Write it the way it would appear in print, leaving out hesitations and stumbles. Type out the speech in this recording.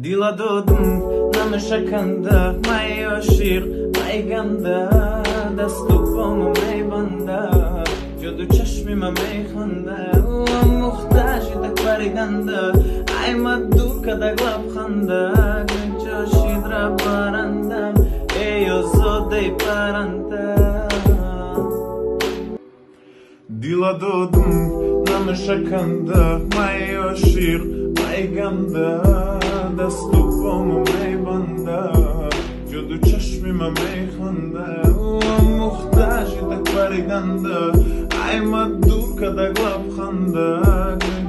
Dila dodum namashakanda mayo shir may ganda dastupom may banda jodu chashmim may khanda muhtaj tak pariganda ay maduka da glab khanda guncho shidra barandam eyo zodei paranta Dila dodum namashakanda mayo shir may ganda dastupom may banda jodu chashmim may khanda muhtaj tak pariganda ay maduka da glab khanda